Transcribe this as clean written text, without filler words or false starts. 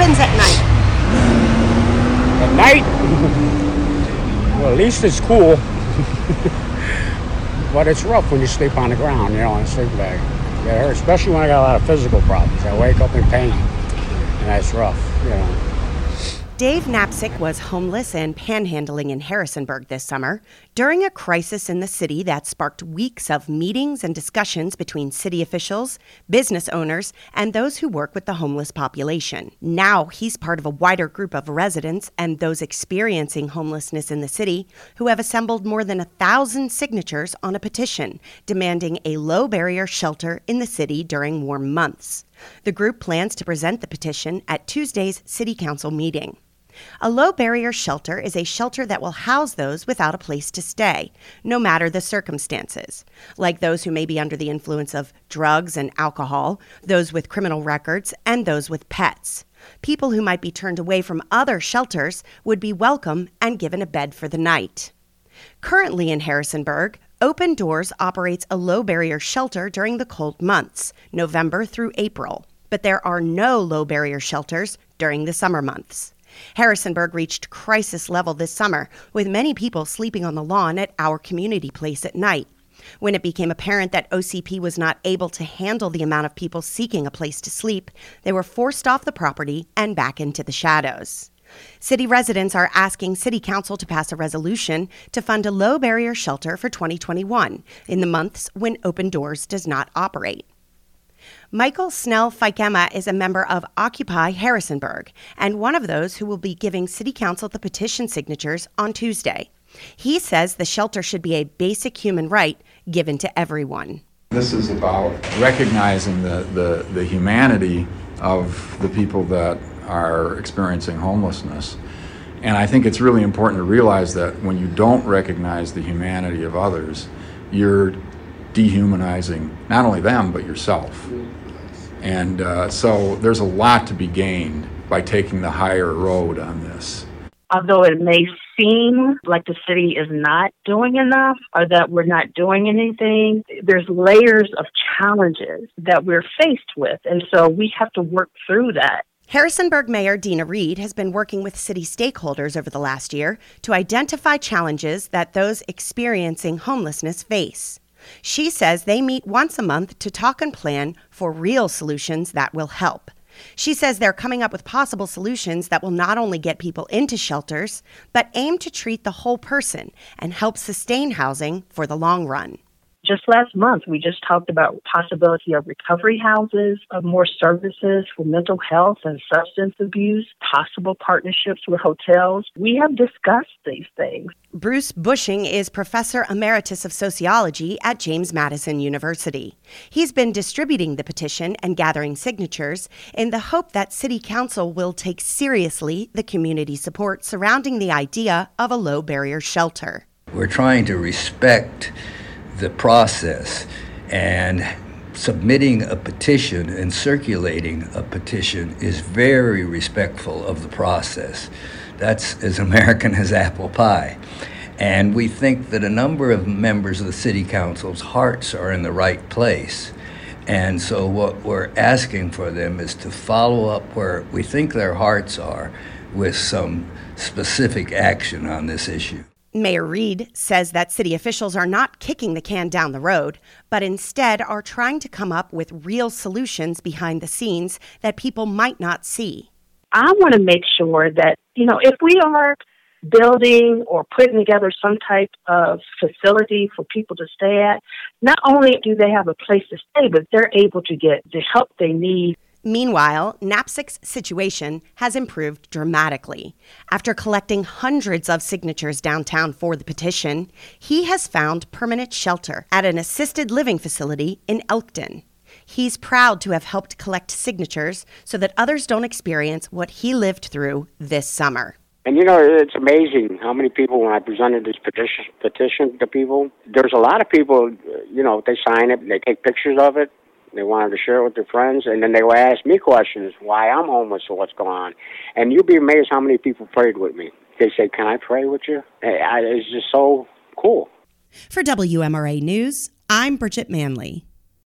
happens at night? At night? Well, at least it's cool. But it's rough when you sleep on the ground, in a sleep bag. It hurts, especially when I got a lot of physical problems. I wake up in pain, and that's rough, Dave Knapczyk was homeless and panhandling in Harrisonburg this summer during a crisis in the city that sparked weeks of meetings and discussions between city officials, business owners, and those who work with the homeless population. Now he's part of a wider group of residents and those experiencing homelessness in the city who have assembled more than 1,000 signatures on a petition demanding a low-barrier shelter in the city during warm months. The group plans to present the petition at Tuesday's City Council meeting. A low-barrier shelter is a shelter that will house those without a place to stay, no matter the circumstances, like those who may be under the influence of drugs and alcohol, those with criminal records, and those with pets. People who might be turned away from other shelters would be welcome and given a bed for the night. Currently in Harrisonburg, Open Doors operates a low-barrier shelter during the cold months, November through April, but there are no low-barrier shelters during the summer months. Harrisonburg reached crisis level this summer, with many people sleeping on the lawn at Our Community Place at night. When it became apparent that OCP was not able to handle the amount of people seeking a place to sleep, they were forced off the property and back into the shadows. City residents are asking City Council to pass a resolution to fund a low-barrier shelter for 2021 in the months when Open Doors does not operate. Michael Snell Fikema is a member of Occupy Harrisonburg and one of those who will be giving City Council the petition signatures on Tuesday. He says the shelter should be a basic human right given to everyone. This is about recognizing the humanity of the people that are experiencing homelessness. And I think it's really important to realize that when you don't recognize the humanity of others, you're dehumanizing not only them, but yourself. And so there's a lot to be gained by taking the higher road on this. Although it may seem like the city is not doing enough or that we're not doing anything, there's layers of challenges that we're faced with. And so we have to work through that. Harrisonburg Mayor Dina Reed has been working with city stakeholders over the last year to identify challenges that those experiencing homelessness face. She says they meet once a month to talk and plan for real solutions that will help. She says they're coming up with possible solutions that will not only get people into shelters, but aim to treat the whole person and help sustain housing for the long run. Just last month, we just talked about possibility of recovery houses, of more services for mental health and substance abuse, possible partnerships with hotels. We have discussed these things. Bruce Bushing is Professor Emeritus of Sociology at James Madison University. He's been distributing the petition and gathering signatures in the hope that City Council will take seriously the community support surrounding the idea of a low-barrier shelter. We're trying to respect the process, and submitting a petition and circulating a petition is very respectful of the process. That's as American as apple pie. And we think that a number of members of the City Council's hearts are in the right place. And so what we're asking for them is to follow up where we think their hearts are with some specific action on this issue. Mayor Reed says that city officials are not kicking the can down the road, but instead are trying to come up with real solutions behind the scenes that people might not see. I want to make sure that, if we are building or putting together some type of facility for people to stay at, not only do they have a place to stay, but they're able to get the help they need. Meanwhile, Knapczyk's situation has improved dramatically. After collecting hundreds of signatures downtown for the petition, he has found permanent shelter at an assisted living facility in Elkton. He's proud to have helped collect signatures so that others don't experience what he lived through this summer. And it's amazing how many people, when I presented this petition to people, there's a lot of people, they sign it and they take pictures of it. They wanted to share it with their friends, and then they would ask me questions, why I'm homeless or what's going on. And you'd be amazed how many people prayed with me. They say, can I pray with you? It's just so cool. For WMRA News, I'm Bridget Manley.